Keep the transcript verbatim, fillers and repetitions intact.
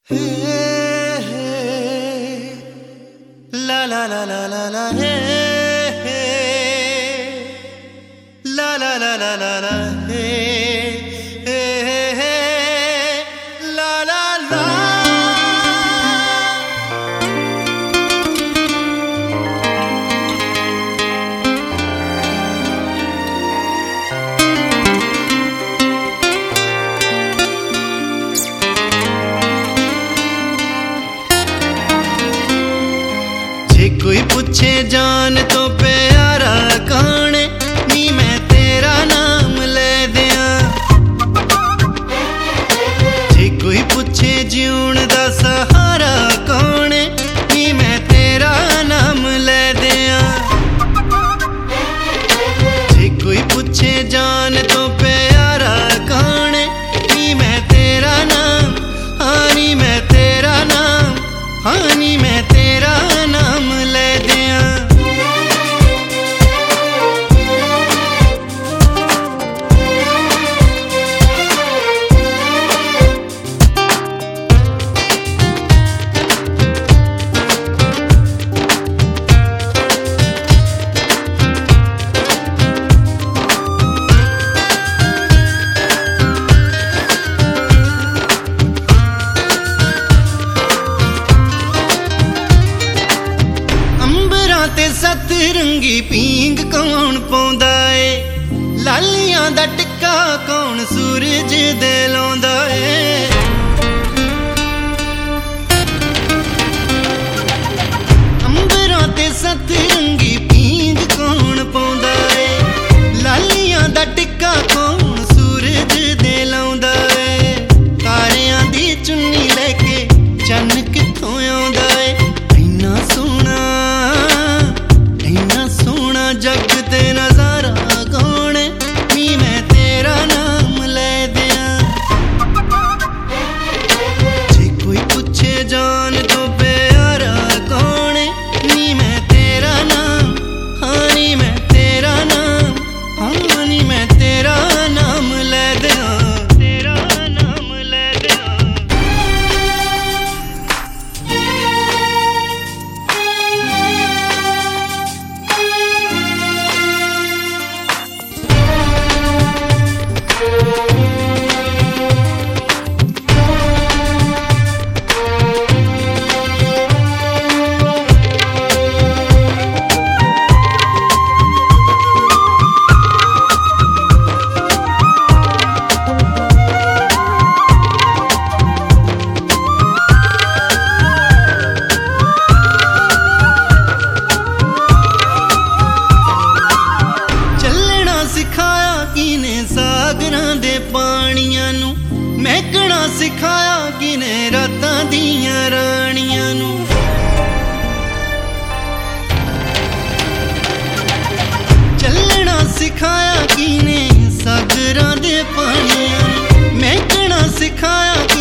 La la la la la la hey, hey. La la la la la la hey, hey, hey. La la la कोई पूछे जान तो प्यारा कौन नी मैं तेरा नाम ले दिया। जे कोई पूछे जीवन दा सहारा कौन नी मैं तेरा नाम ले दिया। जे कोई पूछे जान तो प्यारा कौन नी मैं तेरा नाम हाँ नी मैं तेरा नाम हाँ नी मैं तेरा नाम ले दिया। सतरंगी पींग कौन पौंदा है लालियां दा टिक्का कौन सूरज दे लाउंदा है। अंबरां ते सतरंगी पींग कौन पौंदा है लालियां दा टिक्का कौन सूरज दे लाउंदा है। तारियां दी चुन्नी लेके चन्न कित्थों आउंदा है इन्ना सोहना जग ते नजारा कौन नी मैं तेरा नाम ले दिया। जे कोई पूछे जान तो प्यारा कौन नी मैं तेरा नाम हाँ नी मैं तेरा नाम हाँ नी मैं तेरा नाम ले दिया तेरा नाम ले दिया। सागरां दे पानियां नू महकना सिखाया किने रातां दियां रानियां नू। चलना सिखाया किने सागरां दे पानियां नू महकना सिखाया